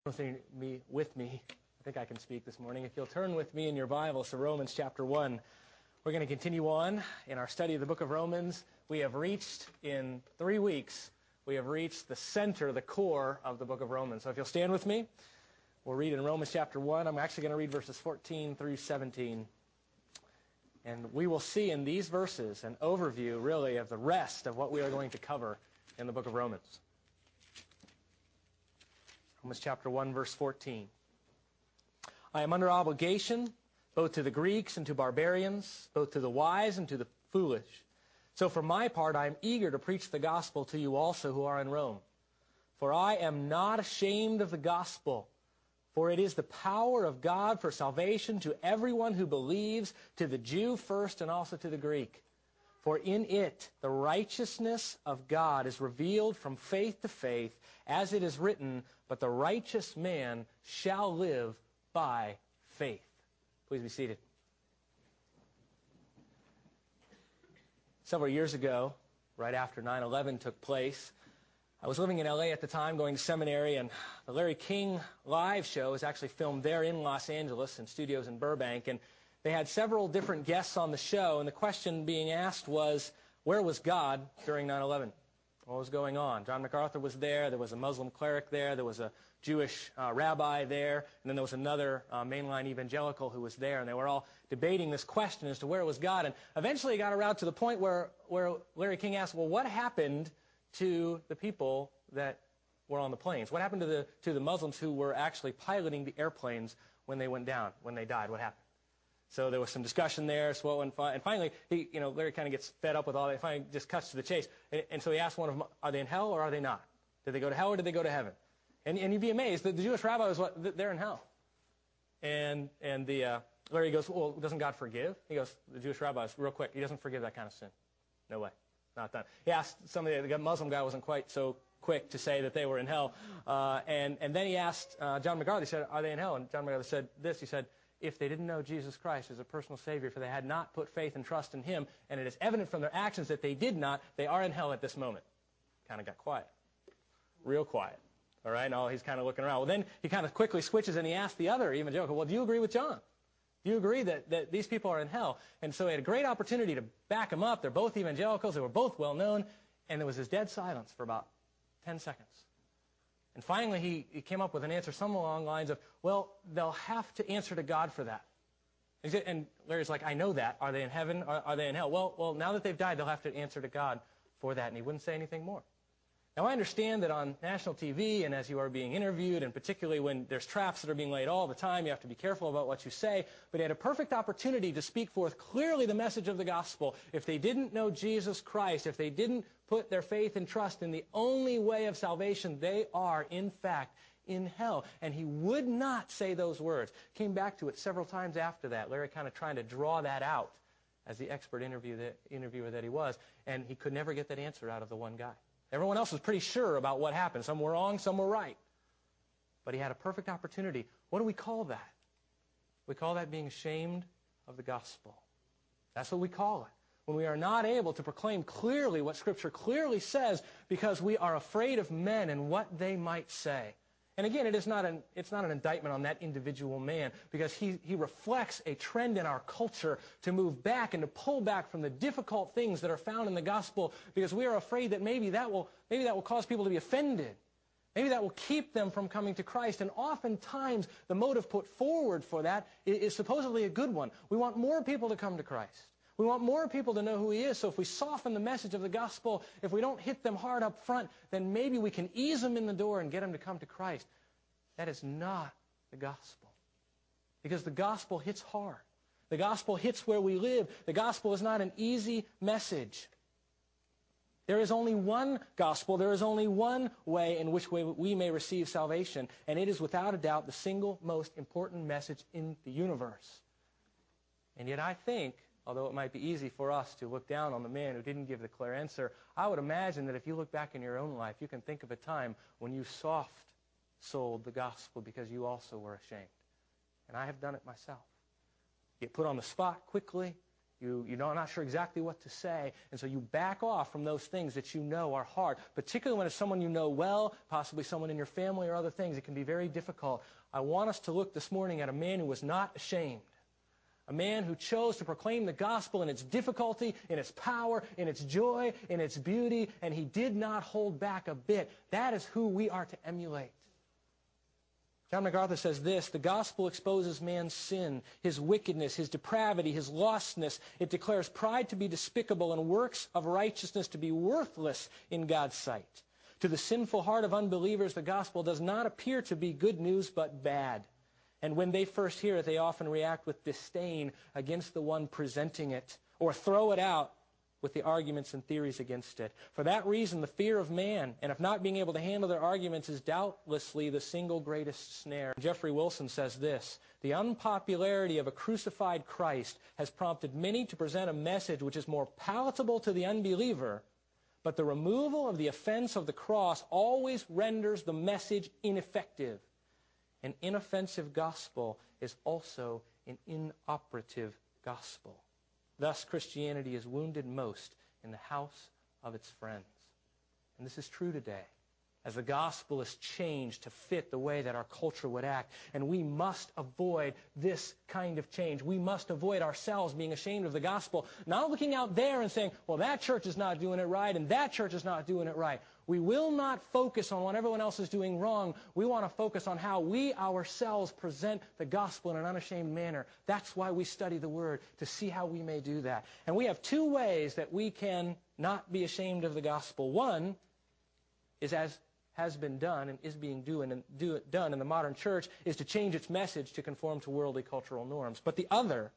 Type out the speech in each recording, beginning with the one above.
with me. I think I can speak this morning. If you'll turn with me in your Bibles to Romans chapter 1. We're going to continue on in our study of the book of Romans. We have reached, in 3 weeks, the center, the core of the book of Romans. So if you'll stand with me, we'll read in Romans chapter 1. I'm actually going to read verses 14 through 17. And we will see in these verses an overview, really, of the rest of what we are going to cover in the book of Romans. Romans chapter 1, verse 14. I am under obligation, both to the Greeks and to barbarians, both to the wise and to the foolish. So for my part, I am eager to preach the gospel to you also who are in Rome. For I am not ashamed of the gospel, for it is the power of God for salvation to everyone who believes, to the Jew first and also to the Greek. For in it the righteousness of God is revealed from faith to faith, as it is written, but the righteous man shall live by faith. Please be seated. Several years ago, right after 9/11 took place, I was living in L.A. at the time, going to seminary, and the Larry King live show was actually filmed there in Los Angeles in studios in Burbank, and they had several different guests on the show, and the question being asked was, where was God during 9/11? What was going on? John MacArthur was there. There was a Muslim cleric there. There was a Jewish rabbi there. And then there was another mainline evangelical who was there. And they were all debating this question as to where was God. And eventually it got around to the point where Larry King asked, well, what happened to the people that were on the planes? What happened to the Muslims who were actually piloting the airplanes when they went down, when they died? What happened? So there was some discussion there, and finally, Larry kind of gets fed up with all that. Finally, just cuts to the chase, and so he asked one of them, "Are they in hell or are they not? Did they go to hell or did they go to heaven?" And you'd be amazed that the Jewish rabbi was, they're in hell. And Larry goes, "Well, doesn't God forgive?" He goes, the Jewish rabbi is real quick. He doesn't forgive that kind of sin. No way, not done. He asked the Muslim guy wasn't quite so quick to say that they were in hell, and then he asked John MacArthur. He said, "Are they in hell?" And John MacArthur said this. He said, if they didn't know Jesus Christ as a personal Savior, for they had not put faith and trust in Him, and it is evident from their actions that they did not, they are in hell at this moment. Kind of got quiet. Real quiet. All right? And he's kind of looking around. Well, then he kind of quickly switches and he asks the other evangelical, well, do you agree with John? Do you agree that these people are in hell? And so he had a great opportunity to back him up. They're both evangelicals. They were both well known. And there was this dead silence for about 10 seconds. And finally, he came up with an answer somewhere along the lines of, well, they'll have to answer to God for that. And Larry's like, I know that. Are they in heaven? Are they in hell? Well, now that they've died, they'll have to answer to God for that. And he wouldn't say anything more. Now, I understand that on national TV and as you are being interviewed, and particularly when there's traps that are being laid all the time, you have to be careful about what you say. But he had a perfect opportunity to speak forth clearly the message of the gospel. If they didn't know Jesus Christ, if they didn't put their faith and trust in the only way of salvation, they are, in fact, in hell. And he would not say those words. Came back to it several times after that. Larry kind of trying to draw that out as the expert interviewer that he was. And he could never get that answer out of the one guy. Everyone else was pretty sure about what happened. Some were wrong, some were right. But he had a perfect opportunity. What do we call that? We call that being ashamed of the gospel. That's what we call it. When we are not able to proclaim clearly what Scripture clearly says because we are afraid of men and what they might say. And again, it's not an indictment on that individual man, because he reflects a trend in our culture to move back and to pull back from the difficult things that are found in the gospel, because we are afraid that maybe that will cause people to be offended. Maybe that will keep them from coming to Christ. And oftentimes the motive put forward for that is supposedly a good one. We want more people to come to Christ. We want more people to know who He is. So if we soften the message of the gospel, if we don't hit them hard up front, then maybe we can ease them in the door and get them to come to Christ. That is not the gospel. Because the gospel hits hard. The gospel hits where we live. The gospel is not an easy message. There is only one gospel. There is only one way in which we may receive salvation. And it is without a doubt the single most important message in the universe. And yet I think, although it might be easy for us to look down on the man who didn't give the clear answer, I would imagine that if you look back in your own life, you can think of a time when you sold the gospel because you also were ashamed. And I have done it myself. You get put on the spot quickly. You're not sure exactly what to say, and so you back off from those things that you know are hard, particularly when it's someone you know well, possibly someone in your family or other things. It can be very difficult. I want us to look this morning at a man who was not ashamed, a man who chose to proclaim the gospel in its difficulty, in its power, in its joy, in its beauty, and he did not hold back a bit. That is who we are to emulate. John MacArthur says this: the gospel exposes man's sin, his wickedness, his depravity, his lostness. It declares pride to be despicable and works of righteousness to be worthless in God's sight. To the sinful heart of unbelievers, the gospel does not appear to be good news but bad. And when they first hear it, they often react with disdain against the one presenting it, or throw it out with the arguments and theories against it. For that reason, the fear of man, and of not being able to handle their arguments, is doubtlessly the single greatest snare. Jeffrey Wilson says this: the unpopularity of a crucified Christ has prompted many to present a message which is more palatable to the unbeliever, but the removal of the offense of the cross always renders the message ineffective. An inoffensive gospel is also an inoperative gospel. Thus, Christianity is wounded most in the house of its friends. And this is true today, as the gospel is changed to fit the way that our culture would act. And we must avoid this kind of change. We must avoid ourselves being ashamed of the gospel, not looking out there and saying, well, that church is not doing it right, and that church is not doing it right. We will not focus on what everyone else is doing wrong. We want to focus on how we ourselves present the gospel in an unashamed manner. That's why we study the Word, to see how we may do that. And we have two ways that we can not be ashamed of the gospel. One is, as has been done and is being done in the modern church, is to change its message to conform to worldly cultural norms. But the other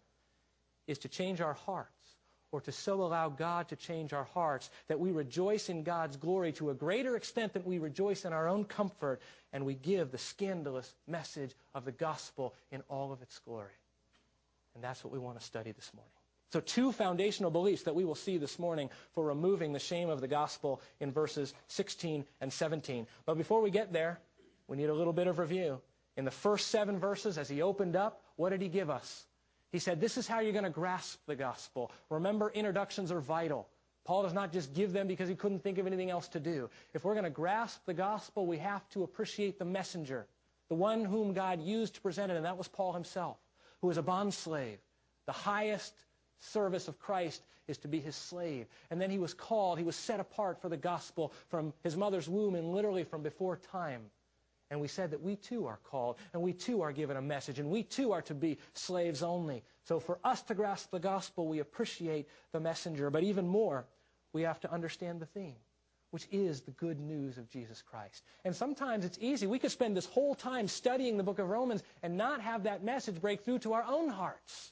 is to change our hearts, or to so allow God to change our hearts that we rejoice in God's glory to a greater extent than we rejoice in our own comfort, and we give the scandalous message of the gospel in all of its glory. And that's what we want to study this morning. So two foundational beliefs that we will see this morning for removing the shame of the gospel in verses 16 and 17. But before we get there, we need a little bit of review. In the first 7 verses, as he opened up, what did he give us? He said, this is how you're going to grasp the gospel. Remember, introductions are vital. Paul does not just give them because he couldn't think of anything else to do. If we're going to grasp the gospel, we have to appreciate the messenger, the one whom God used to present it, and that was Paul himself, who was a bondslave. The highest service of Christ is to be his slave. And then he was called, he was set apart for the gospel from his mother's womb and literally from before time. And we said that we too are called, and we too are given a message, and we too are to be slaves only. So for us to grasp the gospel, we appreciate the messenger. But even more, we have to understand the theme, which is the good news of Jesus Christ. And sometimes it's easy. We could spend this whole time studying the book of Romans and not have that message break through to our own hearts.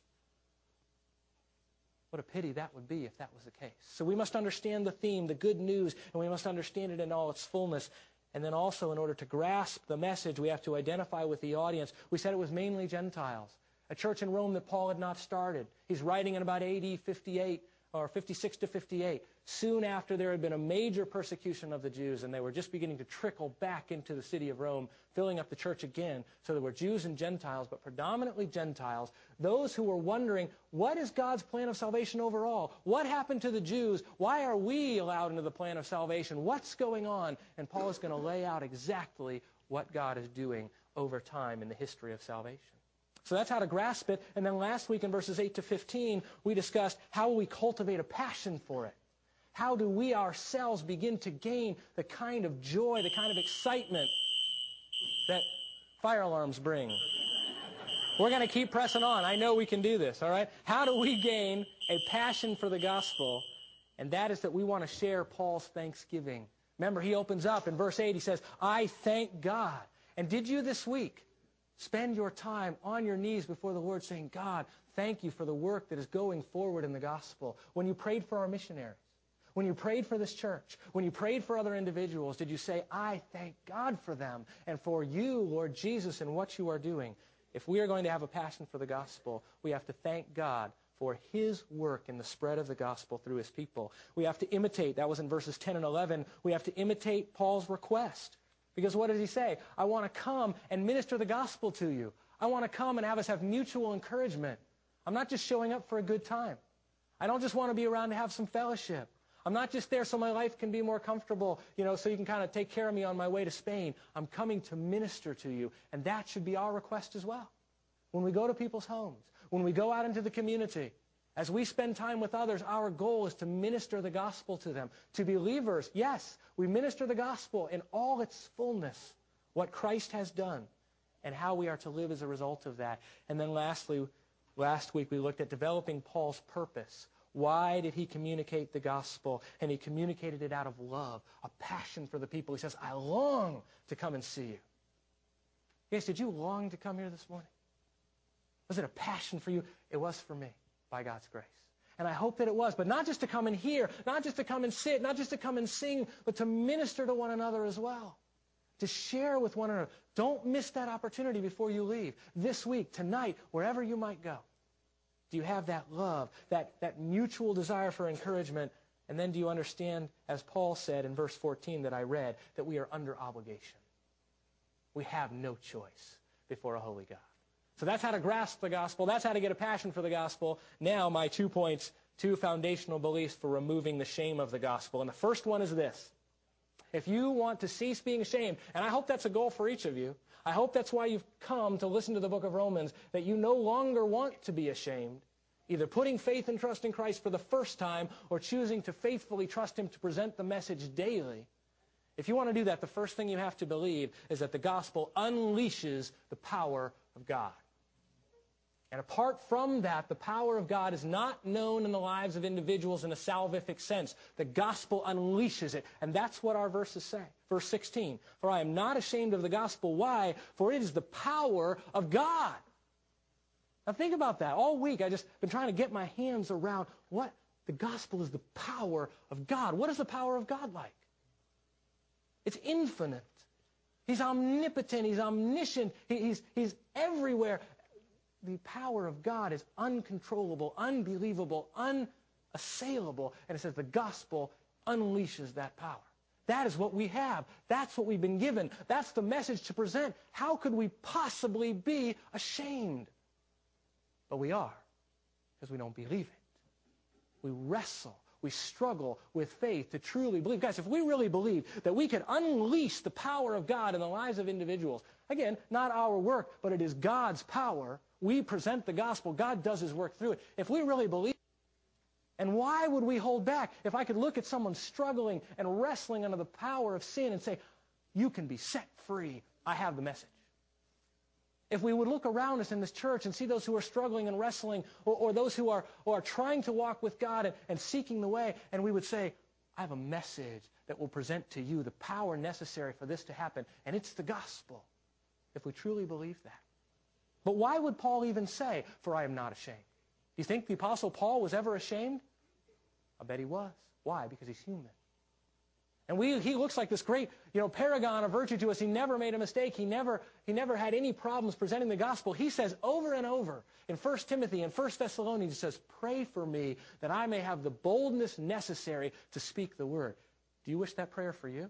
What a pity that would be if that was the case. So we must understand the theme, the good news, and we must understand it in all its fullness. And then also, in order to grasp the message, we have to identify with the audience. We said it was mainly Gentiles, a church in Rome that Paul had not started. He's writing in about AD 58, or 56 to 58, soon after there had been a major persecution of the Jews, and they were just beginning to trickle back into the city of Rome, filling up the church again. So there were Jews and Gentiles, but predominantly Gentiles, those who were wondering, what is God's plan of salvation overall? What happened to the Jews? Why are we allowed into the plan of salvation? What's going on? And Paul is going to lay out exactly what God is doing over time in the history of salvation. So that's how to grasp it. And then last week in verses 8 to 15, we discussed how we cultivate a passion for it. How do we ourselves begin to gain the kind of joy, the kind of excitement that fire alarms bring? We're going to keep pressing on. I know we can do this, all right? How do we gain a passion for the gospel? And that is that we want to share Paul's thanksgiving. Remember, he opens up in verse 8, he says, I thank God. And did you this week spend your time on your knees before the Lord saying, God, thank you for the work that is going forward in the gospel? When you prayed for our missionaries, when you prayed for this church, when you prayed for other individuals, did you say, I thank God for them and for you, Lord Jesus, and what you are doing? If we are going to have a passion for the gospel, we have to thank God for his work in the spread of the gospel through his people. We have to imitate, that was in verses 10 and 11, we have to imitate Paul's request. Because what does he say? I want to come and minister the gospel to you. I want to come and have us have mutual encouragement. I'm not just showing up for a good time. I don't just want to be around to have some fellowship. I'm not just there so my life can be more comfortable, so you can kind of take care of me on my way to Spain. I'm coming to minister to you, and that should be our request as well. When we go to people's homes, when we go out into the community, as we spend time with others, our goal is to minister the gospel to them. To believers, yes, we minister the gospel in all its fullness, what Christ has done, and how we are to live as a result of that. And then lastly, last week we looked at developing Paul's purpose. Why did he communicate the gospel? And he communicated it out of love, a passion for the people. He says, I long to come and see you. Guys, did you long to come here this morning? Was it a passion for you? It was for me, by God's grace. And I hope that it was, but not just to come and hear, not just to come and sit, not just to come and sing, but to minister to one another as well, to share with one another. Don't miss that opportunity before you leave. This week, tonight, wherever you might go. Do you have that love, that mutual desire for encouragement? And then do you understand, as Paul said in verse 14 that I read, that we are under obligation? We have no choice before a holy God. So that's how to grasp the gospel. That's how to get a passion for the gospel. Now, my 2 points, 2 foundational beliefs for removing the shame of the gospel. And the first one is this. If you want to cease being ashamed, and I hope that's a goal for each of you, I hope that's why you've come to listen to the book of Romans, that you no longer want to be ashamed, either putting faith and trust in Christ for the first time or choosing to faithfully trust Him to present the message daily. If you want to do that, the first thing you have to believe is that the gospel unleashes the power of God. And apart from that, the power of God is not known in the lives of individuals in a salvific sense. The gospel unleashes it. And that's what our verses say. Verse 16, for I am not ashamed of the gospel. Why? For it is the power of God. Now think about that. All week I've just been trying to get my hands around what the gospel is, the power of God. What is the power of God like? It's infinite. He's omnipotent. He's omniscient. He's everywhere. The power of God is uncontrollable, unbelievable, unassailable. And it says the gospel unleashes that power. That is what we have. That's what we've been given. That's the message to present. How could we possibly be ashamed? But we are, because we don't believe it. We wrestle. We struggle with faith to truly believe. Guys, if we really believe that we can unleash the power of God in the lives of individuals, again, not our work, but it is God's power. We present the gospel. God does His work through it. If we really believe, and why would we hold back? If I could look at someone struggling and wrestling under the power of sin and say, you can be set free, I have the message. If we would look around us in this church and see those who are struggling and wrestling, or those who are trying to walk with God and seeking the way, and we would say, I have a message that will present to you the power necessary for this to happen, and it's the gospel, if we truly believe that. But why would Paul even say, for I am not ashamed? Do you think the Apostle Paul was ever ashamed? I bet he was. Why? Because he's human. And he looks like this great, paragon of virtue to us. He never made a mistake. He never had any problems presenting the gospel. He says over and over in 1 Timothy and 1 Thessalonians, he says, pray for me that I may have the boldness necessary to speak the word. Do you wish that prayer for you?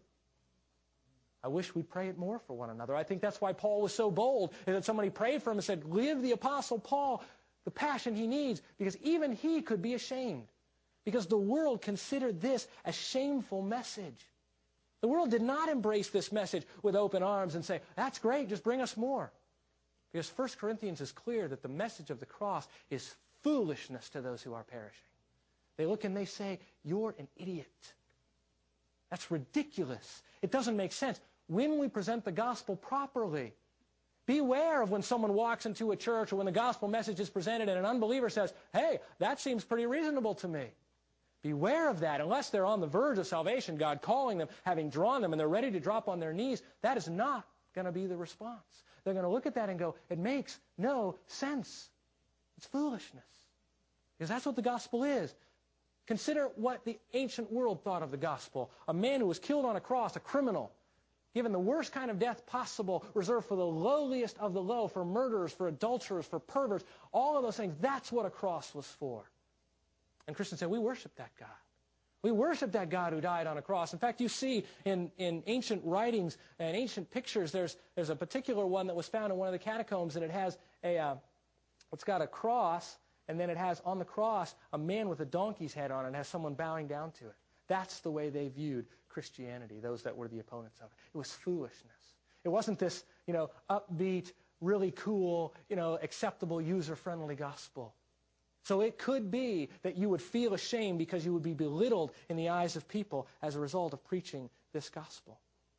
I wish we'd pray it more for one another. I think that's why Paul was so bold, is that somebody prayed for him and said, give the Apostle Paul the passion he needs, because even he could be ashamed. Because the world considered this a shameful message. The world did not embrace this message with open arms and say, that's great, just bring us more. Because 1 Corinthians is clear that the message of the cross is foolishness to those who are perishing. They look and they say, you're an idiot. That's ridiculous. It doesn't make sense. When we present the gospel properly, beware of when someone walks into a church or when the gospel message is presented and an unbeliever says, hey, that seems pretty reasonable to me. Beware of that. Unless they're on the verge of salvation, God calling them, having drawn them, and they're ready to drop on their knees, that is not going to be the response. They're going to look at that and go, it makes no sense. It's foolishness. Because that's what the gospel is. Consider what the ancient world thought of the gospel. A man who was killed on a cross, a criminal, given the worst kind of death possible, reserved for the lowliest of the low, for murderers, for adulterers, for perverts, all of those things. That's what a cross was for. And Christians say, we worship that God. We worship that God who died on a cross. In fact, you see in ancient writings and ancient pictures, there's a particular one that was found in one of the catacombs, and it has it's got a cross, and then it has on the cross a man with a donkey's head on it and has someone bowing down to it. That's the way they viewed Christianity, those that were the opponents of it. It was foolishness. It wasn't this, upbeat, really cool, acceptable, user-friendly gospel. So it could be that you would feel ashamed because you would be belittled in the eyes of people as a result of preaching this gospel.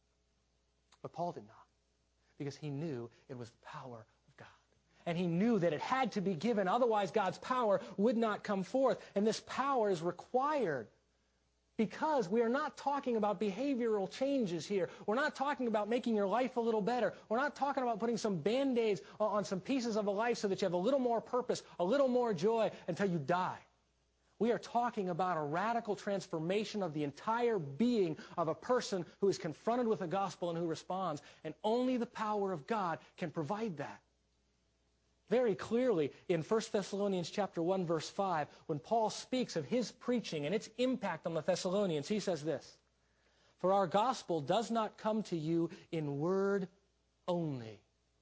But Paul did not, because he knew it was the power of God. And he knew that it had to be given, otherwise God's power would not come forth. And this power is required because we are not talking about behavioral changes here. We're not talking about making your life a little better. We're not talking about putting some Band-Aids on some pieces of a life so that you have a little more purpose, a little more joy until you die. We are talking about a radical transformation of the entire being of a person who is confronted with the gospel and who responds. And only the power of God can provide that. Very clearly in 1 Thessalonians chapter 1, verse 5, when Paul speaks of his preaching and its impact on the Thessalonians, he says this, "For our gospel does not come to you in word only,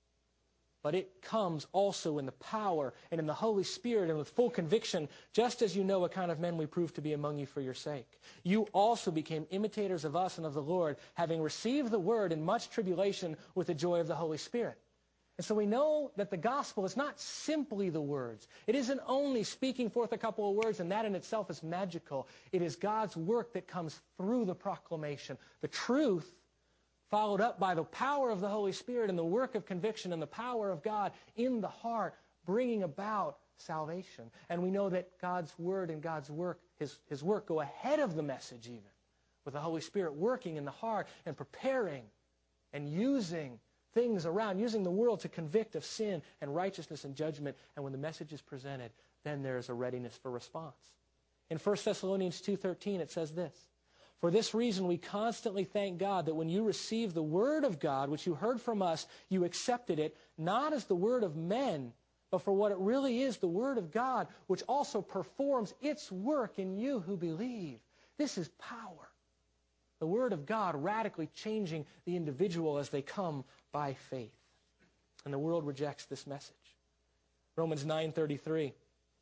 but it comes also in the power and in the Holy Spirit and with full conviction, just as you know what kind of men we proved to be among you for your sake. You also became imitators of us and of the Lord, having received the word in much tribulation with the joy of the Holy Spirit." And so we know that the gospel is not simply the words. It isn't only speaking forth a couple of words, and that in itself is magical. It is God's work that comes through the proclamation. The truth, followed up by the power of the Holy Spirit and the work of conviction and the power of God in the heart, bringing about salvation. And we know that God's word and God's work, His work, go ahead of the message even, with the Holy Spirit working in the heart and preparing and using things around, using the world to convict of sin and righteousness and judgment. And when the message is presented, then there is a readiness for response. In 1 Thessalonians 2:13, it says this, "For this reason we constantly thank God that when you received the word of God, which you heard from us, you accepted it, not as the word of men, but for what it really is, the word of God, which also performs its work in you who believe." This is power. The word of God radically changing the individual as they come by faith. And the world rejects this message. Romans 9:33.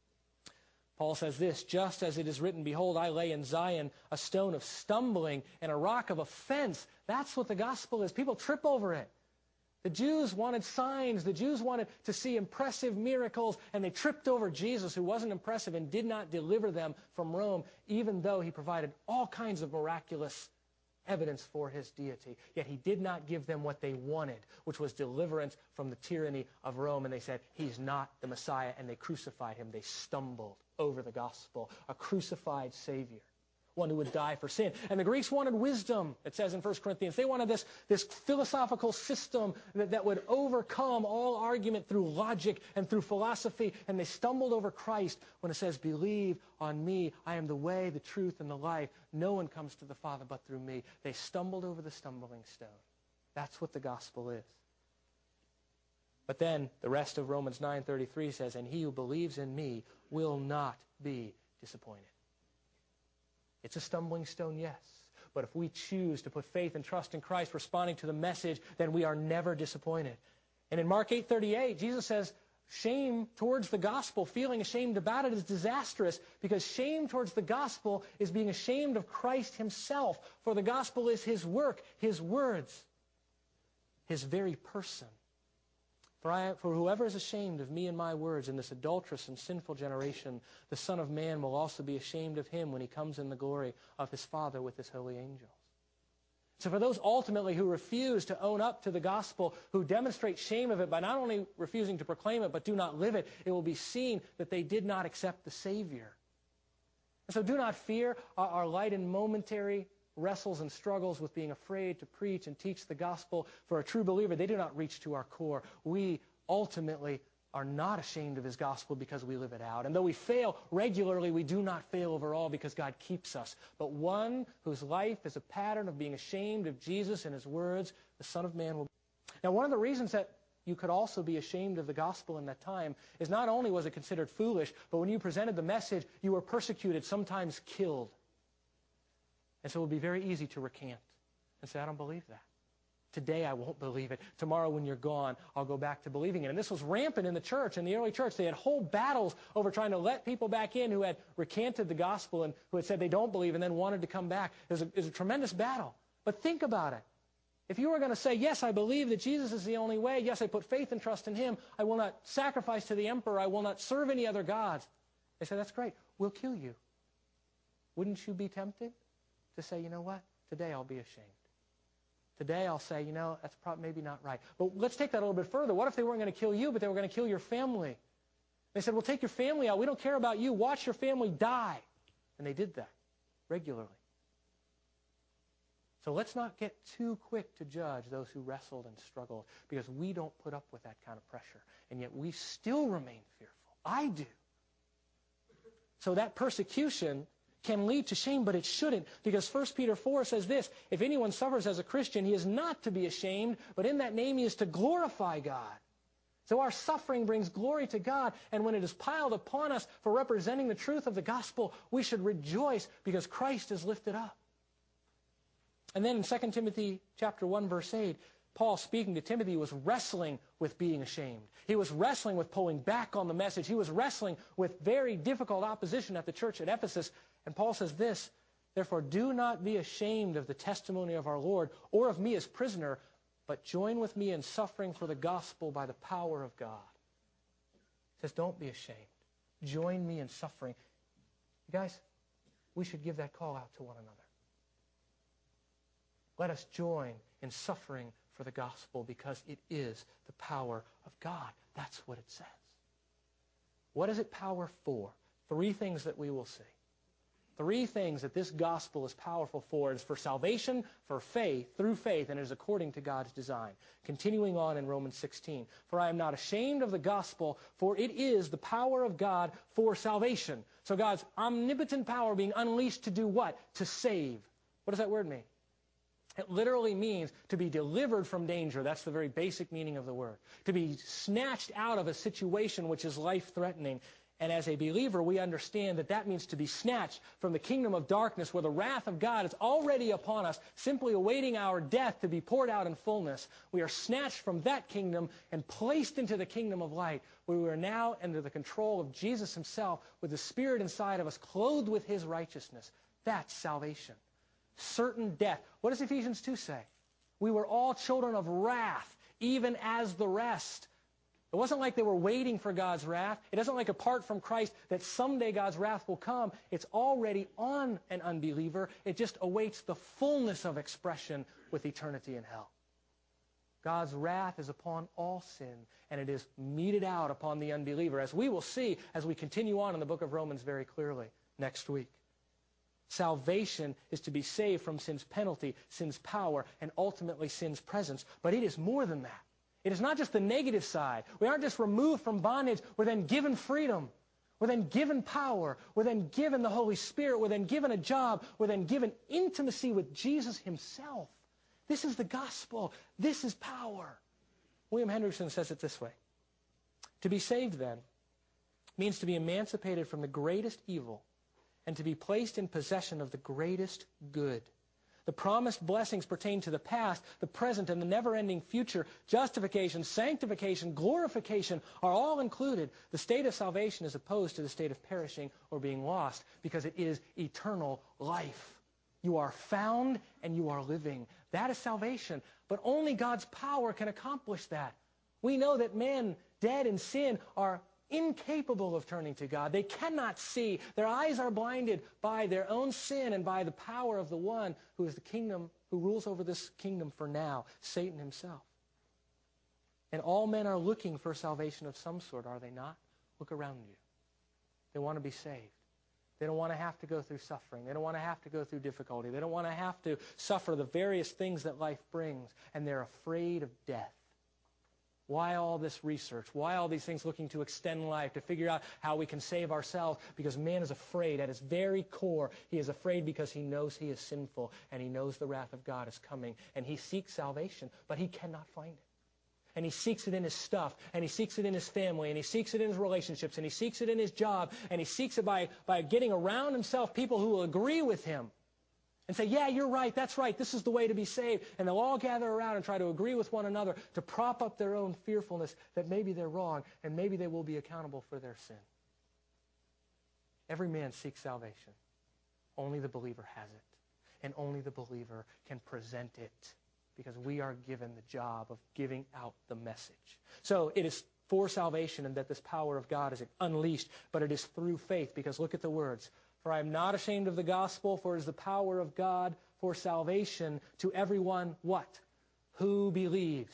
Paul says this, "Just as it is written, behold, I lay in Zion a stone of stumbling and a rock of offense." That's what the gospel is. People trip over it. The Jews wanted signs. The Jews wanted to see impressive miracles, and they tripped over Jesus, who wasn't impressive and did not deliver them from Rome, even though he provided all kinds of miraculous evidence for his deity. Yet he did not give them what they wanted, which was deliverance from the tyranny of Rome. And they said, he's not the Messiah, and they crucified him. They stumbled over the gospel, a crucified Savior, one who would die for sin. And the Greeks wanted wisdom, it says in 1 Corinthians. They wanted this philosophical system that would overcome all argument through logic and through philosophy. And they stumbled over Christ when it says, "Believe on me. I am the way, the truth, and the life. No one comes to the Father but through me." They stumbled over the stumbling stone. That's what the gospel is. But then the rest of Romans 9:33 says, "And he who believes in me will not be disappointed." It's a stumbling stone, yes. But if we choose to put faith and trust in Christ, responding to the message, then we are never disappointed. And in Mark 8:38, Jesus says, shame towards the gospel, feeling ashamed about it, is disastrous, because shame towards the gospel is being ashamed of Christ himself. For the gospel is his work, his words, his very person. For whoever is ashamed of me and my words in this adulterous and sinful generation, the Son of Man will also be ashamed of him when he comes in the glory of his Father with his holy angels. So for those ultimately who refuse to own up to the gospel, who demonstrate shame of it by not only refusing to proclaim it, but do not live it, it will be seen that they did not accept the Savior. And so do not fear our light and momentary wrestles and struggles with being afraid to preach and teach the gospel. For a true believer, they do not reach to our core. We ultimately are not ashamed of his gospel because we live it out. And though we fail regularly, we do not fail overall because God keeps us. But one whose life is a pattern of being ashamed of Jesus and his words, the Son of Man will be. Now, one of the reasons that you could also be ashamed of the gospel in that time is not only was it considered foolish, but when you presented the message, you were persecuted, sometimes killed. And so it would be very easy to recant and say, I don't believe that. Today I won't believe it. Tomorrow when you're gone, I'll go back to believing it. And this was rampant in the church, in the early church. They had whole battles over trying to let people back in who had recanted the gospel and who had said they don't believe and then wanted to come back. It was a tremendous battle. But think about it. If you were going to say, yes, I believe that Jesus is the only way. Yes, I put faith and trust in him. I will not sacrifice to the emperor. I will not serve any other gods. They said, that's great. We'll kill you. Wouldn't you be tempted to say, you know what? Today I'll be ashamed. Today I'll say, that's probably maybe not right. But let's take that a little bit further. What if they weren't going to kill you, but they were going to kill your family? They said, well, take your family out. We don't care about you. Watch your family die. And they did that regularly. So let's not get too quick to judge those who wrestled and struggled, because we don't put up with that kind of pressure. And yet we still remain fearful. I do. So that persecution can lead to shame, but it shouldn't, because 1 Peter 4 says this, if anyone suffers as a Christian, he is not to be ashamed, but in that name he is to glorify God. So our suffering brings glory to God, and when it is piled upon us for representing the truth of the gospel, we should rejoice because Christ is lifted up. And then in 2 Timothy chapter 1, verse 8, Paul, speaking to Timothy, was wrestling with being ashamed. He was wrestling with pulling back on the message. He was wrestling with very difficult opposition at the church at Ephesus. And Paul says this, therefore do not be ashamed of the testimony of our Lord or of me as prisoner, but join with me in suffering for the gospel by the power of God. He says, don't be ashamed. Join me in suffering. You guys, we should give that call out to one another. Let us join in suffering for the gospel because it is the power of God. That's what it says. What is it power for? 3 things that we will see. 3 things that this gospel is powerful for. It is for salvation, for faith, through faith, and it is according to God's design. Continuing on in Romans 16. For I am not ashamed of the gospel, for it is the power of God for salvation. So God's omnipotent power being unleashed to do what? To save. What does that word mean? It literally means to be delivered from danger. That's the very basic meaning of the word. To be snatched out of a situation which is life-threatening. And as a believer, we understand that that means to be snatched from the kingdom of darkness where the wrath of God is already upon us, simply awaiting our death to be poured out in fullness. We are snatched from that kingdom and placed into the kingdom of light, where we are now under the control of Jesus himself, with the Spirit inside of us, clothed with his righteousness. That's salvation. Certain death. What does Ephesians 2 say? We were all children of wrath, even as the rest. It wasn't like they were waiting for God's wrath. It isn't like apart from Christ that someday God's wrath will come. It's already on an unbeliever. It just awaits the fullness of expression with eternity in hell. God's wrath is upon all sin, and it is meted out upon the unbeliever, as we will see as we continue on in the book of Romans very clearly next week. Salvation is to be saved from sin's penalty, sin's power, and ultimately sin's presence. But it is more than that. It is not just the negative side. We aren't just removed from bondage. We're then given freedom. We're then given power. We're then given the Holy Spirit. We're then given a job. We're then given intimacy with Jesus himself. This is the gospel. This is power. William Hendrickson says it this way. To be saved, then, means to be emancipated from the greatest evil and to be placed in possession of the greatest good. The promised blessings pertain to the past, the present, and the never-ending future. Justification, sanctification, glorification are all included. The state of salvation is opposed to the state of perishing or being lost because it is eternal life. You are found and you are living. That is salvation. But only God's power can accomplish that. We know that men dead in sin are incapable of turning to God. They cannot see. Their eyes are blinded by their own sin and by the power of the one who is the kingdom, who rules over this kingdom for now, Satan himself. And all men are looking for salvation of some sort, are they not? Look around you. They want to be saved. They don't want to have to go through suffering. They don't want to have to go through difficulty. They don't want to have to suffer the various things that life brings. And they're afraid of death. Why all this research? Why all these things looking to extend life, to figure out how we can save ourselves? Because man is afraid at his very core. He is afraid because he knows he is sinful and he knows the wrath of God is coming. And he seeks salvation, but he cannot find it. And he seeks it in his stuff, and he seeks it in his family, and he seeks it in his relationships, and he seeks it in his job, and he seeks it by getting around himself people who will agree with him. and say, yeah, you're right, that's right, this is the way to be saved. And they'll all gather around and try to agree with one another to prop up their own fearfulness that maybe they're wrong and maybe they will be accountable for their sin. Every man seeks salvation. Only the believer has it. And only the believer can present it, because we are given the job of giving out the message. So it is for salvation and that this power of God is unleashed, but it is through faith, because look at the words. For I am not ashamed of the gospel, for it is the power of God for salvation to everyone, what? Who believes.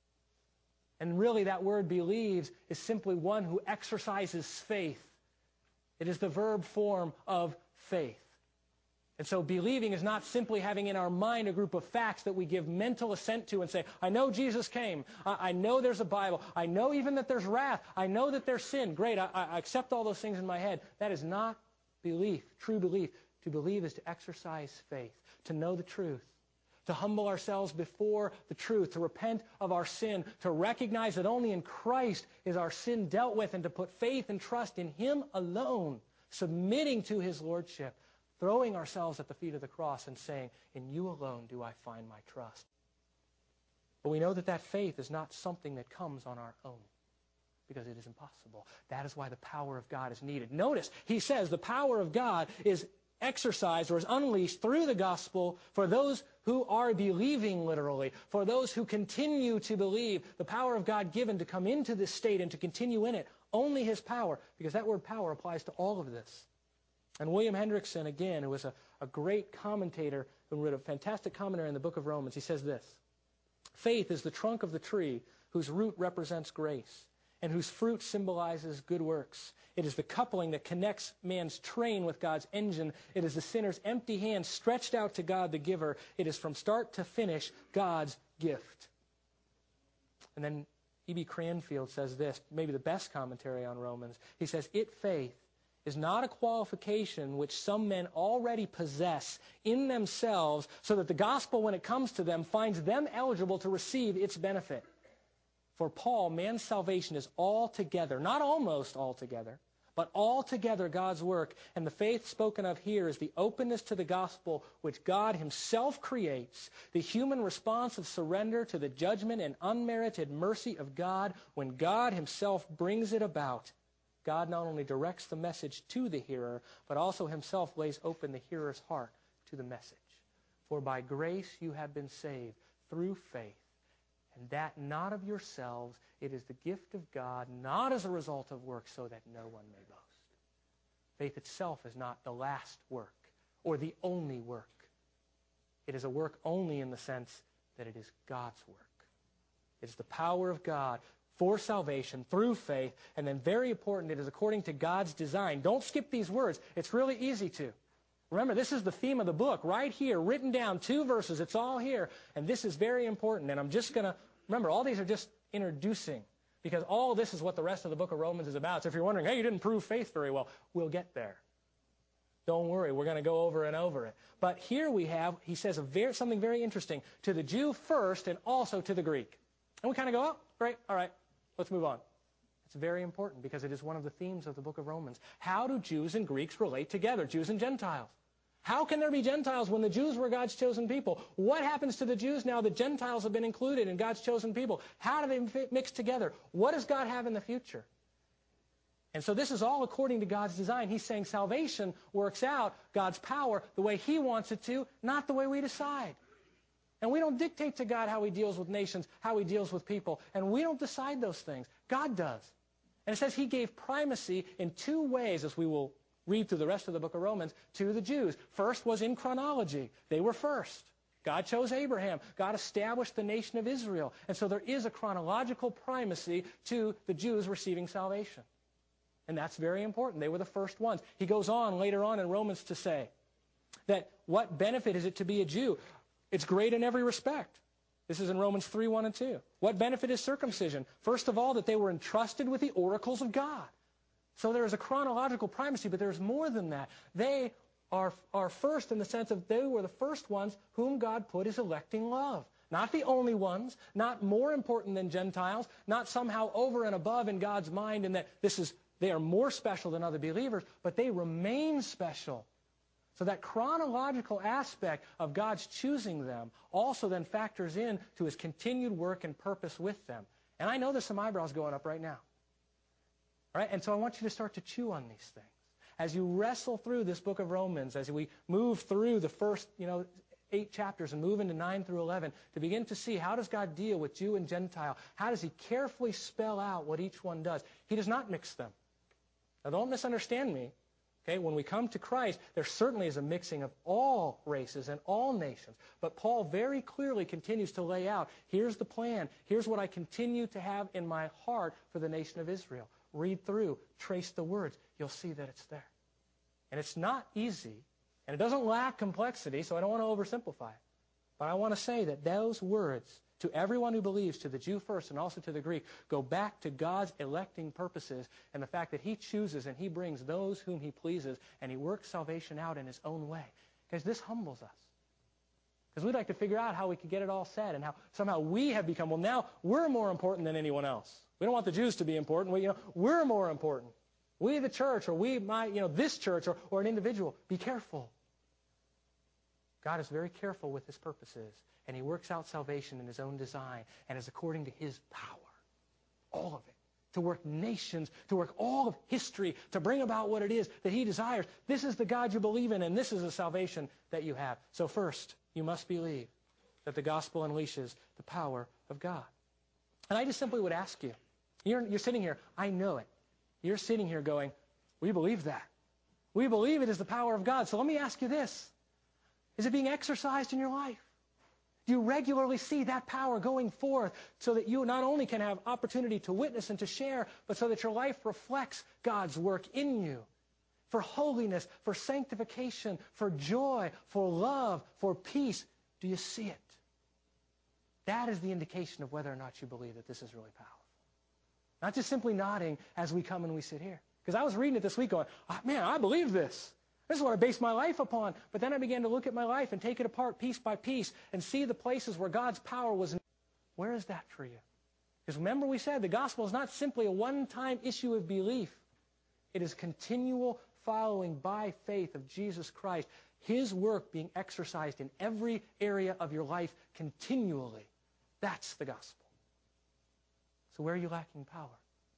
And really that word believes is simply one who exercises faith. It is the verb form of faith. And so believing is not simply having in our mind a group of facts that we give mental assent to and say, I know Jesus came. I know there's a Bible. I know even that there's wrath. I know that there's sin. Great, I accept all those things in my head. That is not belief, true belief. To believe is to exercise faith, to know the truth, to humble ourselves before the truth, to repent of our sin, to recognize that only in Christ is our sin dealt with, and to put faith and trust in Him alone, submitting to His Lordship, throwing ourselves at the feet of the cross and saying, in you alone do I find my trust. But we know that that faith is not something that comes on our own, because it is impossible. That is why the power of God is needed. Notice, he says the power of God is exercised or is unleashed through the gospel for those who are believing, literally, for those who continue to believe. The power of God given to come into this state and to continue in it. Only His power, because that word power applies to all of this. And William Hendrickson, again, who was a great commentator, who wrote a fantastic commentary in the book of Romans, he says this: faith is the trunk of the tree whose root represents grace and whose fruit symbolizes good works. It is the coupling that connects man's train with God's engine. It is the sinner's empty hand stretched out to God the giver. It is from start to finish God's gift. And then E.B. Cranfield says this, maybe the best commentary on Romans. He says, faith, is not a qualification which some men already possess in themselves, so that the gospel, when it comes to them, finds them eligible to receive its benefit. For Paul, man's salvation is altogether, not almost altogether, but altogether God's work, and the faith spoken of here is the openness to the gospel which God Himself creates, the human response of surrender to the judgment and unmerited mercy of God when God Himself brings it about. God not only directs the message to the hearer, but also Himself lays open the hearer's heart to the message. For by grace you have been saved through faith, and that not of yourselves, it is the gift of God, not as a result of works, so that no one may boast. Faith itself is not the last work or the only work. It is a work only in the sense that it is God's work. It is the power of God for salvation through faith, and then very important, it is according to God's design. Don't skip these words. It's really easy to. Remember, this is the theme of the book, right here, written down, 2 verses. It's all here, and this is very important. And I'm just going to, remember, all these are just introducing, because all this is what the rest of the book of Romans is about. So if you're wondering, hey, you didn't prove faith very well, we'll get there. Don't worry, we're going to go over and over it. But here we have, he says something very interesting, to the Jew first and also to the Greek. And we kind of go, oh, great, all right. Let's move on. It's very important because it is one of the themes of the book of Romans. How do Jews and Greeks relate together, Jews and Gentiles? How can there be Gentiles when the Jews were God's chosen people? What happens to the Jews now that Gentiles have been included in God's chosen people? How do they mix together? What does God have in the future? And so this is all according to God's design. He's saying salvation works out God's power the way He wants it to, not the way we decide. And we don't dictate to God how He deals with nations, how He deals with people. And we don't decide those things. God does. And it says He gave primacy in 2 ways, as we will read through the rest of the book of Romans, to the Jews. First was in chronology. They were first. God chose Abraham. God established the nation of Israel. And so there is a chronological primacy to the Jews receiving salvation. And that's very important. They were the first ones. He goes on later on in Romans to say that what benefit is it to be a Jew? It's great in every respect. This is in Romans 3:1 and 2. What benefit is circumcision? First of all, that they were entrusted with the oracles of God. So there is a chronological primacy, but there's more than that. They are first in the sense of they were the first ones whom God put His electing love. Not the only ones, not more important than Gentiles, not somehow over and above in God's mind in that they are more special than other believers, but they remain special. So that chronological aspect of God's choosing them also then factors in to his continued work and purpose with them. And I know there's some eyebrows going up right now. All right? And so I want you to start to chew on these things. As you wrestle through this book of Romans, as we move through the first, 8 chapters and move into 9 through 11, to begin to see how does God deal with Jew and Gentile? How does he carefully spell out what each one does? He does not mix them. Now don't misunderstand me. Okay, when we come to Christ, there certainly is a mixing of all races and all nations. But Paul very clearly continues to lay out, here's the plan. Here's what I continue to have in my heart for the nation of Israel. Read through, trace the words. You'll see that it's there. And it's not easy, and it doesn't lack complexity, so I don't want to oversimplify it. But I want to say that those words, to everyone who believes, to the Jew first and also to the Greek, go back to God's electing purposes and the fact that he chooses and he brings those whom he pleases and he works salvation out in his own way. Because this humbles us. Because we'd like to figure out how we could get it all said and how somehow we have become, well, now we're more important than anyone else. We don't want the Jews to be important. We're more important. We, the church, or this church, or an individual. Be careful. God is very careful with his purposes, and he works out salvation in his own design, and is according to his power. All of it. To work nations, to work all of history, to bring about what it is that he desires. This is the God you believe in, and this is the salvation that you have. So first, you must believe that the gospel unleashes the power of God. And I just simply would ask you, you're sitting here, I know it. You're sitting here going, we believe that. We believe it is the power of God. So let me ask you this. Is it being exercised in your life? Do you regularly see that power going forth so that you not only can have opportunity to witness and to share, but so that your life reflects God's work in you for holiness, for sanctification, for joy, for love, for peace? Do you see it? That is the indication of whether or not you believe that this is really powerful. Not just simply nodding as we come and we sit here. Because I was reading it this week going, man, I believe this. This is what I base my life upon. But then I began to look at my life and take it apart piece by piece and see the places where God's power was. Where is that for you? Because remember we said the gospel is not simply a one-time issue of belief. It is continual following by faith of Jesus Christ. His work being exercised in every area of your life continually. That's the gospel. So where are you lacking power?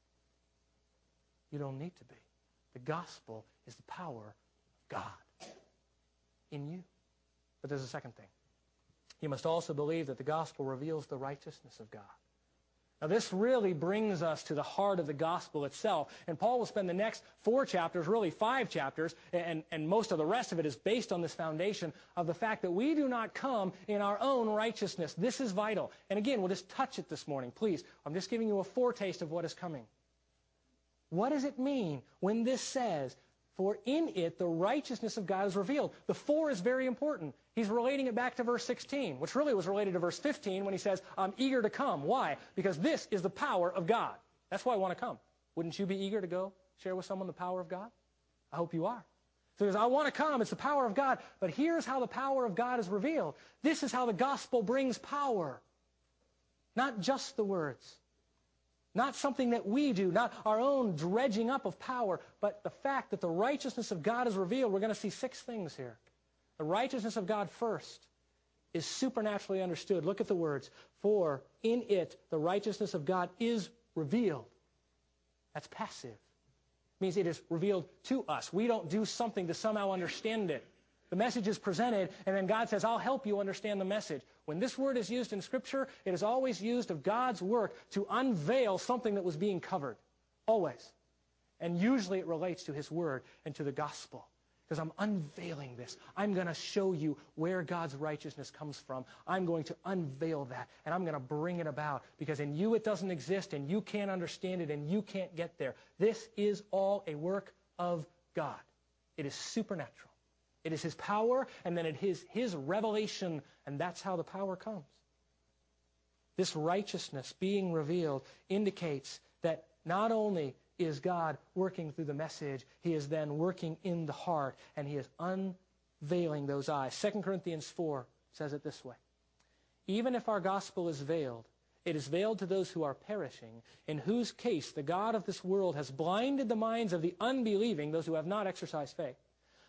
You don't need to be. The gospel is the power of God in you. But there's a second thing. You must also believe that the gospel reveals the righteousness of God. Now this really brings us to the heart of the gospel itself. And Paul will spend the next 4 chapters, really 5 chapters, and most of the rest of it is based on this foundation of the fact that we do not come in our own righteousness. This is vital. And again, we'll just touch it this morning, please. I'm just giving you a foretaste of what is coming. What does it mean when this says, for in it the righteousness of God is revealed? The for is very important. He's relating it back to verse 16, which really was related to verse 15 when he says, I'm eager to come. Why? Because this is the power of God. That's why I want to come. Wouldn't you be eager to go share with someone the power of God? I hope you are. So he says, I want to come. It's the power of God. But here's how the power of God is revealed. This is how the gospel brings power. Not just the words. Not something that we do, not our own dredging up of power, but the fact that the righteousness of God is revealed. We're going to see 6 things here. The righteousness of God first is supernaturally understood. Look at the words. For in it the righteousness of God is revealed. That's passive. It means it is revealed to us. We don't do something to somehow understand it. The message is presented, and then God says, I'll help you understand the message. When this word is used in Scripture, it is always used of God's work to unveil something that was being covered. Always. And usually it relates to His word and to the gospel. Because I'm unveiling this. I'm going to show you where God's righteousness comes from. I'm going to unveil that, and I'm going to bring it about. Because in you it doesn't exist, and you can't understand it, and you can't get there. This is all a work of God. It is supernatural. It is His power, and then it is His revelation, and that's how the power comes. This righteousness being revealed indicates that not only is God working through the message, He is then working in the heart, and He is unveiling those eyes. 2 Corinthians 4 says it this way. Even if our gospel is veiled, it is veiled to those who are perishing, in whose case the God of this world has blinded the minds of the unbelieving, those who have not exercised faith,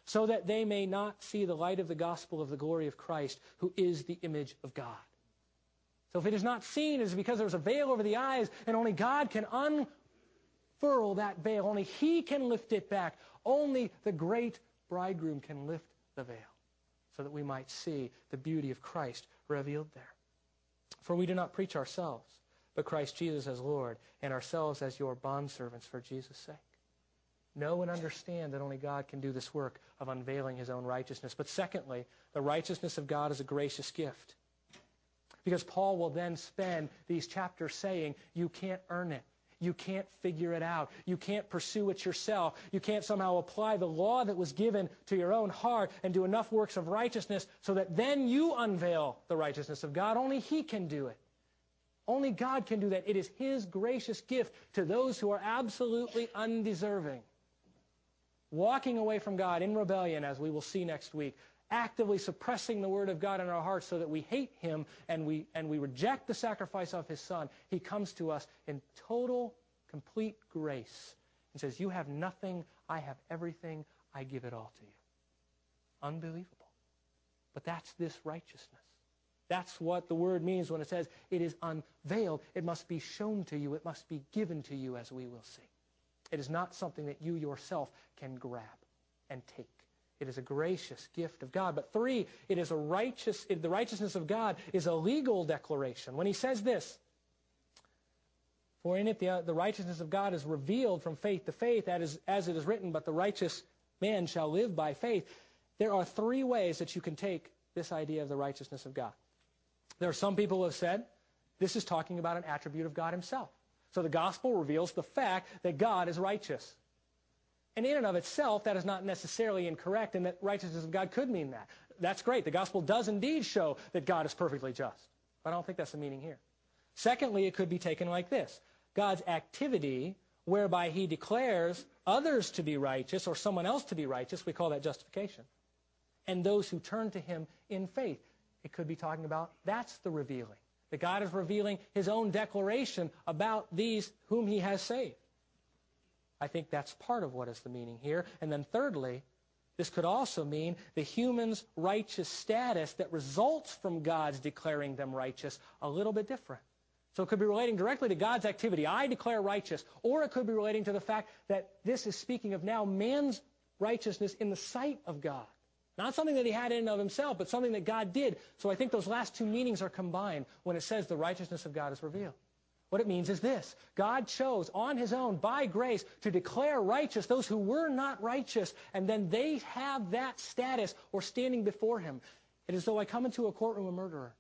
so that they may not see the light of the gospel of the glory of Christ, who is the image of God. So if it is not seen, it is because there's a veil over the eyes, and only God can unfurl that veil. Only He can lift it back. Only the great bridegroom can lift the veil, so that we might see the beauty of Christ revealed there. For we do not preach ourselves, but Christ Jesus as Lord, and ourselves as your bondservants for Jesus' sake. Know and understand that only God can do this work of unveiling His own righteousness. But secondly, the righteousness of God is a gracious gift. Because Paul will then spend these chapters saying, you can't earn it. You can't figure it out. You can't pursue it yourself. You can't somehow apply the law that was given to your own heart and do enough works of righteousness so that then you unveil the righteousness of God. Only He can do it. Only God can do that. It is His gracious gift to those who are absolutely undeserving. Walking away from God in rebellion, as we will see next week, actively suppressing the Word of God in our hearts so that we hate Him and we reject the sacrifice of His Son. He comes to us in total, complete grace and says, you have nothing, I have everything, I give it all to you. Unbelievable. But that's this righteousness. That's what the word means when it says it is unveiled. It must be shown to you. It must be given to you, as we will see. It is not something that you yourself can grab and take. It is a gracious gift of God. But three, the righteousness of God is a legal declaration. When he says this, for in it the righteousness of God is revealed from faith to faith, as it is written, but the righteous man shall live by faith. There are three ways that you can take this idea of the righteousness of God. There are some people who have said this is talking about an attribute of God Himself. So the gospel reveals the fact that God is righteous. And in and of itself, that is not necessarily incorrect, and that righteousness of God could mean that. That's great. The gospel does indeed show that God is perfectly just. But I don't think that's the meaning here. Secondly, it could be taken like this. God's activity, whereby He declares others to be righteous or someone else to be righteous, we call that justification. And those who turn to Him in faith, it could be talking about that's the revealing. That God is revealing His own declaration about these whom He has saved. I think that's part of what is the meaning here. And then thirdly, this could also mean the human's righteous status that results from God's declaring them righteous a little bit different. So it could be relating directly to God's activity. I declare righteous. Or it could be relating to the fact that this is speaking of now man's righteousness in the sight of God. Not something that he had in and of himself, but something that God did. So I think those last two meanings are combined when it says the righteousness of God is revealed. What it means is this. God chose on His own, by grace, to declare righteous those who were not righteous, and then they have that status or standing before Him. It is as though I come into a courtroom a murderer.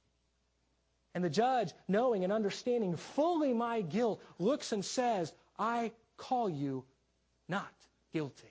And the judge, knowing and understanding fully my guilt, looks and says, I call you not guilty.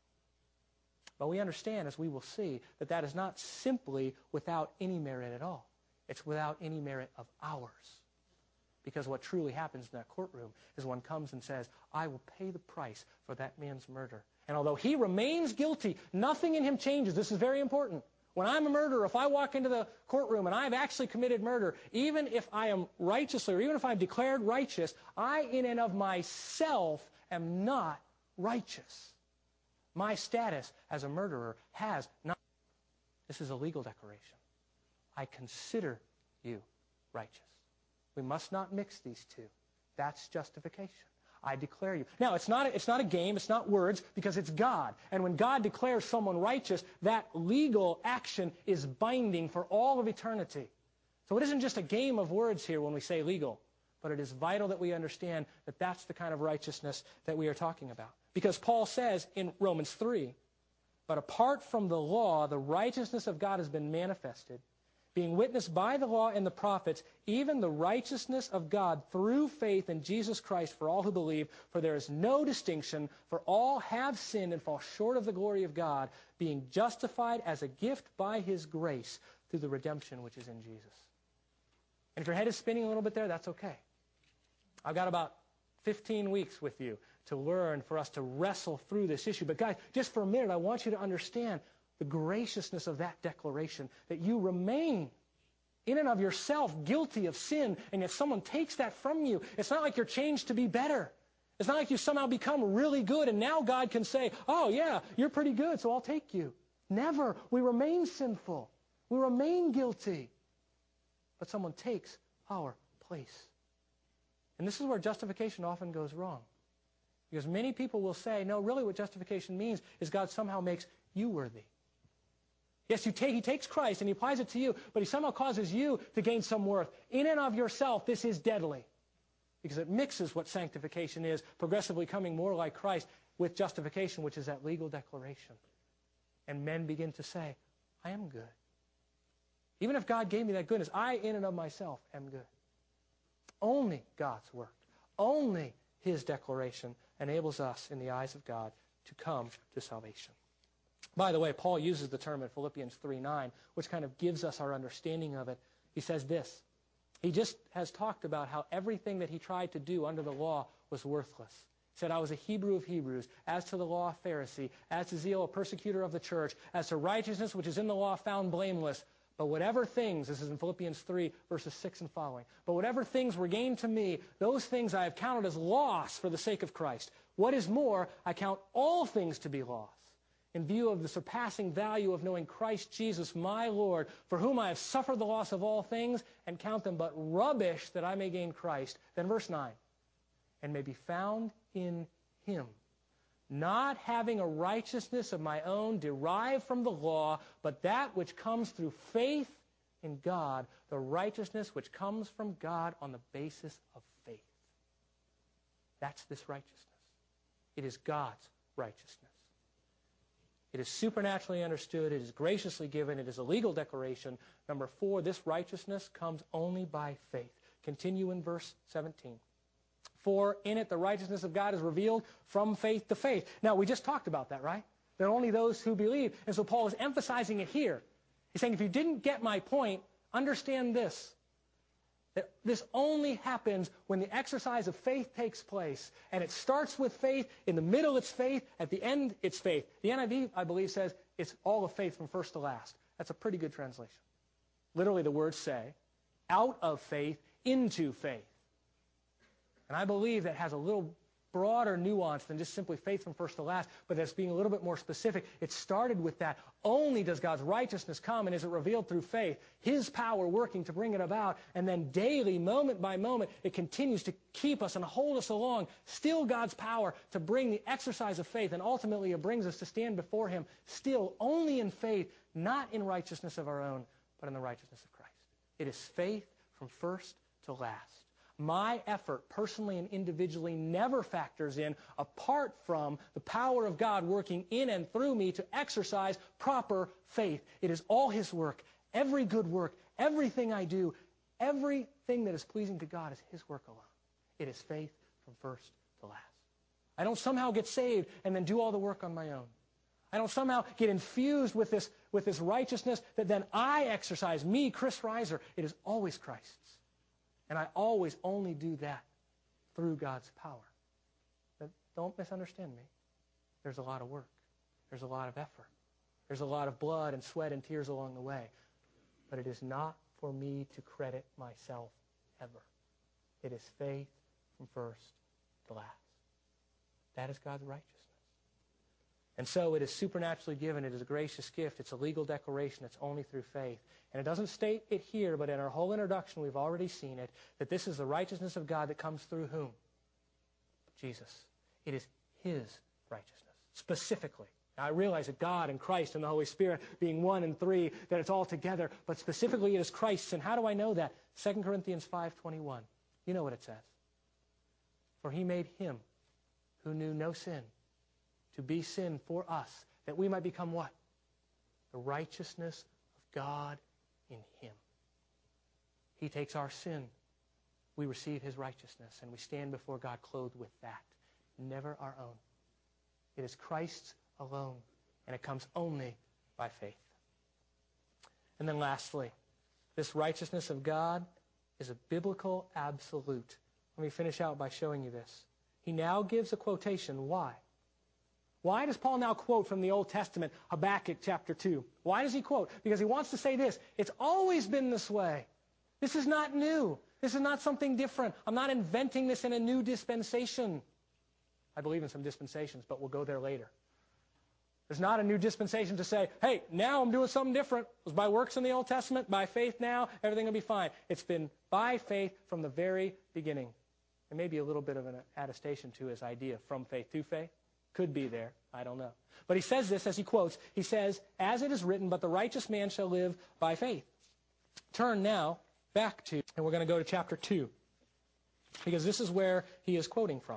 But we understand, as we will see, that that is not simply without any merit at all. It's without any merit of ours. Because what truly happens in that courtroom is one comes and says, I will pay the price for that man's murder. And although he remains guilty, nothing in him changes. This is very important. When I'm a murderer, if I walk into the courtroom and I've actually committed murder, even if I am righteous or even if I'm declared righteous, I in and of myself am not righteous. My status as a murderer has not. This is a legal declaration. I consider you righteous. We must not mix these two. That's justification. I declare you. Now, it's not a game. It's not words, because it's God. And when God declares someone righteous, that legal action is binding for all of eternity. So it isn't just a game of words here when we say legal, but it is vital that we understand that that's the kind of righteousness that we are talking about. Because Paul says in Romans 3, but apart from the law, the righteousness of God has been manifested, being witnessed by the law and the prophets, even the righteousness of God through faith in Jesus Christ for all who believe, for there is no distinction, for all have sinned and fall short of the glory of God, being justified as a gift by His grace through the redemption which is in Jesus. And if your head is spinning a little bit there, that's okay. I've got about 15 weeks with you to learn, for us to wrestle through this issue. But guys, just for a minute, I want you to understand the graciousness of that declaration, that you remain in and of yourself guilty of sin, and if someone takes that from you, it's not like you're changed to be better. It's not like you somehow become really good and now God can say, oh yeah, you're pretty good, so I'll take you. Never. We remain sinful. We remain guilty. But someone takes our place. And this is where justification often goes wrong. Because many people will say, no, really what justification means is God somehow makes you worthy. Yes, He takes Christ and He applies it to you, but He somehow causes you to gain some worth. In and of yourself, this is deadly. Because it mixes what sanctification is, progressively coming more like Christ, with justification, which is that legal declaration. And men begin to say, I am good. Even if God gave me that goodness, I in and of myself am good. Only God's work, only His declaration enables us in the eyes of God to come to salvation. By the way, Paul uses the term in Philippians 3:9, which kind of gives us our understanding of it. He says this. He just has talked about how everything that he tried to do under the law was worthless. He said, I was a Hebrew of Hebrews, as to the law a Pharisee, as to zeal a persecutor of the church, as to righteousness which is in the law found blameless. But whatever things, this is in Philippians 3, verses 6 and following, but whatever things were gained to me, those things I have counted as loss for the sake of Christ. What is more, I count all things to be loss, in view of the surpassing value of knowing Christ Jesus my Lord, for whom I have suffered the loss of all things, and count them but rubbish that I may gain Christ. Then verse 9, and may be found in Him, not having a righteousness of my own derived from the law, but that which comes through faith in God, the righteousness which comes from God on the basis of faith. That's this righteousness. It is God's righteousness. It is supernaturally understood. It is graciously given. It is a legal declaration. Number 4, this righteousness comes only by faith. Continue in verse 17. For in it the righteousness of God is revealed from faith to faith. Now, we just talked about that, right? That only those who believe. And so Paul is emphasizing it here. He's saying, if you didn't get my point, understand this. That this only happens when the exercise of faith takes place. And it starts with faith. In the middle, it's faith. At the end, it's faith. The NIV, I believe, says it's all of faith from first to last. That's a pretty good translation. Literally, the words say, out of faith into faith. And I believe that has a little broader nuance than just simply faith from first to last, but that's being a little bit more specific. It started with that. Only does God's righteousness come, and is it revealed through faith, His power working to bring it about, and then daily, moment by moment, it continues to keep us and hold us along. Still God's power to bring the exercise of faith, and ultimately it brings us to stand before Him, still only in faith, not in righteousness of our own, but in the righteousness of Christ. It is faith from first to last. My effort, personally and individually, never factors in apart from the power of God working in and through me to exercise proper faith. It is all His work. Every good work, everything I do, everything that is pleasing to God is His work alone. It is faith from first to last. I don't somehow get saved and then do all the work on my own. I don't somehow get infused with this righteousness that then I exercise, me, Chris Reiser. It is always Christ's. And I always only do that through God's power. But don't misunderstand me. There's a lot of work. There's a lot of effort. There's a lot of blood and sweat and tears along the way. But it is not for me to credit myself ever. It is faith from first to last. That is God's righteousness. And so it is supernaturally given. It is a gracious gift. It's a legal declaration. It's only through faith. And it doesn't state it here, but in our whole introduction, we've already seen it, that this is the righteousness of God that comes through whom? Jesus. It is His righteousness, specifically. Now, I realize that God and Christ and the Holy Spirit being one and three, that it's all together, but specifically it is Christ's. And how do I know that? 2 Corinthians 5:21. You know what it says. For He made Him who knew no sin to be sin for us, that we might become what? The righteousness of God in Him. He takes our sin. We receive His righteousness, and we stand before God clothed with that. Never our own. It is Christ's alone, and it comes only by faith. And then lastly, this righteousness of God is a biblical absolute. Let me finish out by showing you this. He now gives a quotation. Why? Why does Paul now quote from the Old Testament, Habakkuk chapter 2? Why does he quote? Because he wants to say this. It's always been this way. This is not new. This is not something different. I'm not inventing this in a new dispensation. I believe in some dispensations, but we'll go there later. There's not a new dispensation to say, hey, now I'm doing something different. It was by works in the Old Testament, by faith now, everything will be fine. It's been by faith from the very beginning. And maybe a little bit of an attestation to his idea, from faith to faith. Could be there. I don't know. But he says this as he quotes. He says, as it is written, but the righteous man shall live by faith. Turn now back to, and we're going to go to chapter 2, because this is where he is quoting from.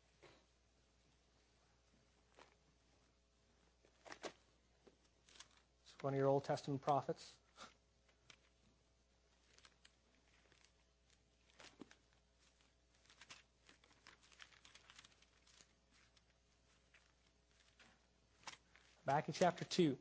It's one of your Old Testament prophets. Back in chapter 2.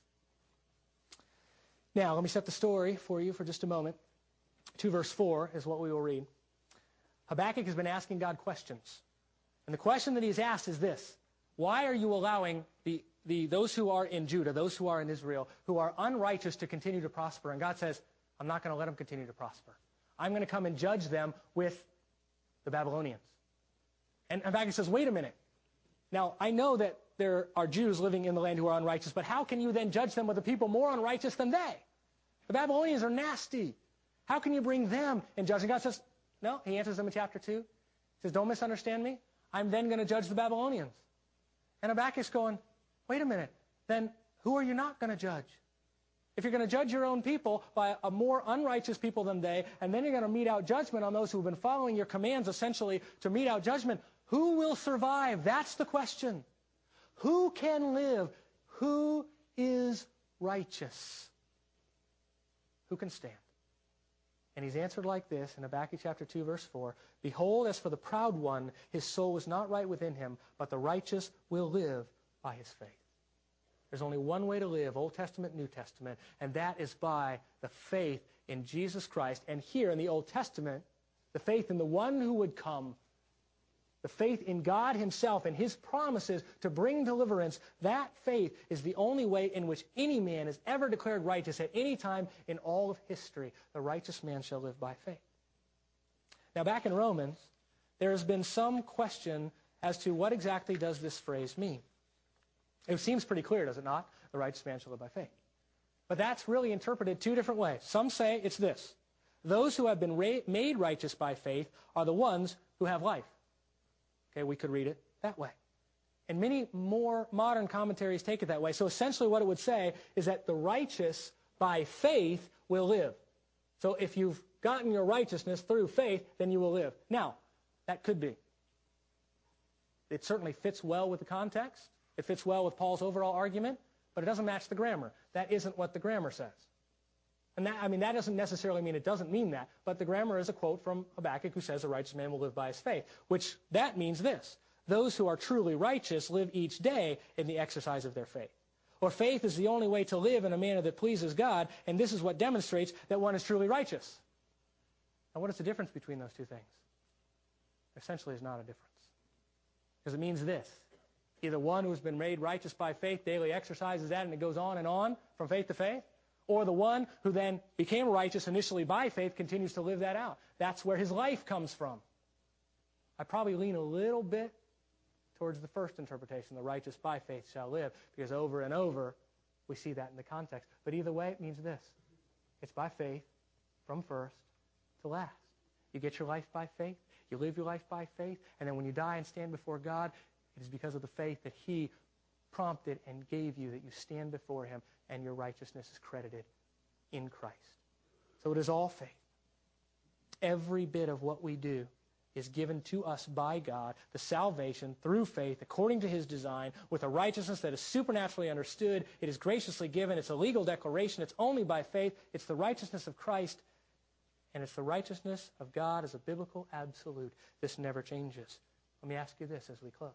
Now, let me set the story for you for just a moment. 2 verse 4 is what we will read. Habakkuk has been asking God questions. And the question that he's asked is this: why are you allowing those who are in Judah, those who are in Israel, who are unrighteous to continue to prosper? And God says, I'm not going to let them continue to prosper. I'm going to come and judge them with the Babylonians. And Habakkuk says, wait a minute. Now, I know that there are Jews living in the land who are unrighteous, but how can you then judge them with a people more unrighteous than they? The Babylonians are nasty. How can you bring them and judge? And God says, no. He answers them in chapter 2. He says, don't misunderstand me. I'm then going to judge the Babylonians. And Habakkuk's going, wait a minute. Then who are you not going to judge? If you're going to judge your own people by a more unrighteous people than they, and then you're going to mete out judgment on those who have been following your commands essentially to mete out judgment, who will survive? That's the question. Who can live? Who is righteous? Who can stand? And he's answered like this in Habakkuk chapter 2, verse 4. Behold, as for the proud one, his soul is not right within him, but the righteous will live by his faith. There's only one way to live, Old Testament, New Testament, and that is by the faith in Jesus Christ. And here in the Old Testament, the faith in the one who would come, the faith in God himself and his promises to bring deliverance, that faith is the only way in which any man is ever declared righteous at any time in all of history. The righteous man shall live by faith. Now back in Romans, there has been some question as to what exactly does this phrase mean. It seems pretty clear, does it not? The righteous man shall live by faith. But that's really interpreted two different ways. Some say it's this: those who have been made righteous by faith are the ones who have life. Okay, we could read it that way. And many more modern commentaries take it that way. So essentially what it would say is that the righteous by faith will live. So if you've gotten your righteousness through faith, then you will live. Now, that could be. It certainly fits well with the context. It fits well with Paul's overall argument, but it doesn't match the grammar. That isn't what the grammar says. And that doesn't necessarily mean it doesn't mean that, but the grammar is a quote from Habakkuk who says a righteous man will live by his faith, which that means this: those who are truly righteous live each day in the exercise of their faith. Or faith is the only way to live in a manner that pleases God, and this is what demonstrates that one is truly righteous. Now, what is the difference between those two things? Essentially, is not a difference. Because it means this: either one who has been made righteous by faith daily exercises that, and it goes on and on from faith to faith, or the one who then became righteous initially by faith continues to live that out. That's where his life comes from. I probably lean a little bit towards the first interpretation, the righteous by faith shall live, because over and over we see that in the context. But either way, it means this: it's by faith from first to last. You get your life by faith, you live your life by faith, and then when you die and stand before God, it is because of the faith that he prompted and gave you that you stand before him and your righteousness is credited in Christ. So it is all faith. Every bit of what we do is given to us by God, the salvation through faith according to his design, with a righteousness that is supernaturally understood. It is graciously given. It's a legal declaration. It's only by faith. It's the righteousness of Christ, and it's the righteousness of God as a biblical absolute. This never changes. Let me ask you this as we close.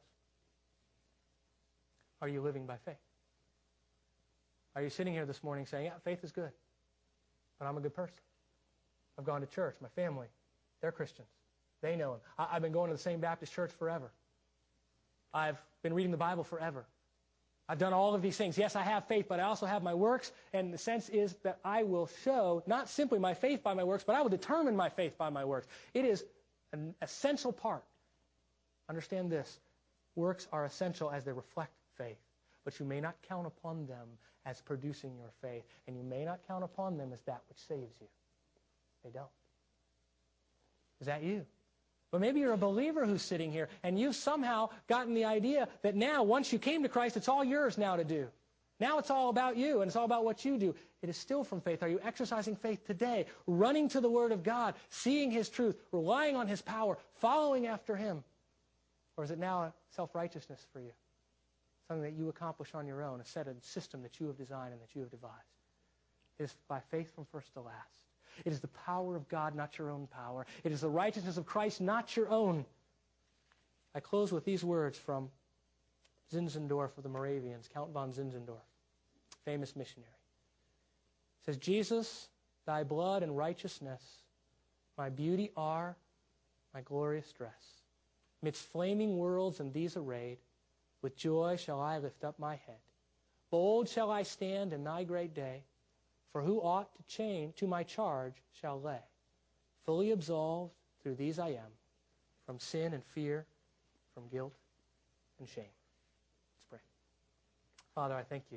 Are you living by faith? Are you sitting here this morning saying, yeah, faith is good, but I'm a good person. I've gone to church. My family, they're Christians. They know him. I've been going to the same Baptist church forever. I've been reading the Bible forever. I've done all of these things. Yes, I have faith, but I also have my works, and the sense is that I will show not simply my faith by my works, but I will determine my faith by my works. It is an essential part. Understand this: Works are essential as they reflect faith, but you may not count upon them as producing your faith, and you may not count upon them as that which saves you. They don't. Is that you? But maybe you're a believer who's sitting here, and you've somehow gotten the idea that now, once you came to Christ, it's all yours now to do. Now it's all about you, and it's all about what you do. It is still from faith. Are you exercising faith today, running to the Word of God, seeing His truth, relying on His power, following after Him? Or is it now a self-righteousness for you? Something that you accomplish on your own, a set of system that you have designed and that you have devised. It is by faith from first to last. It is the power of God, not your own power. It is the righteousness of Christ, not your own. I close with these words from Zinzendorf of the Moravians, Count von Zinzendorf, famous missionary. It says, Jesus, thy blood and righteousness, my beauty are, my glorious dress. Midst flaming worlds and these arrayed, with joy shall I lift up my head. Bold shall I stand in thy great day, for who aught to my charge shall lay. Fully absolved through these I am, from sin and fear, from guilt and shame. Let's pray. Father, I thank you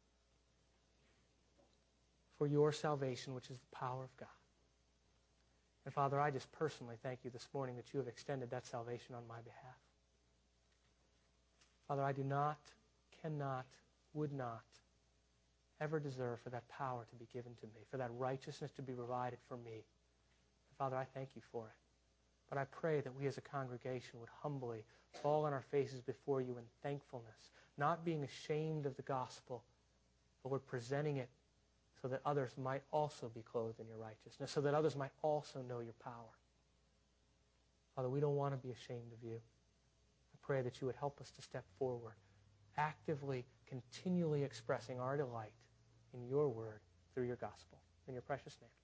for your salvation, which is the power of God. And Father, I just personally thank you this morning that you have extended that salvation on my behalf. Father, I do not, cannot, would not ever deserve for that power to be given to me, for that righteousness to be provided for me. And Father, I thank you for it. But I pray that we as a congregation would humbly fall on our faces before you in thankfulness, not being ashamed of the gospel, but we're presenting it so that others might also be clothed in your righteousness, so that others might also know your power. Father, we don't want to be ashamed of you. I pray that you would help us to step forward, actively, continually expressing our delight in your word through your gospel. In your precious name.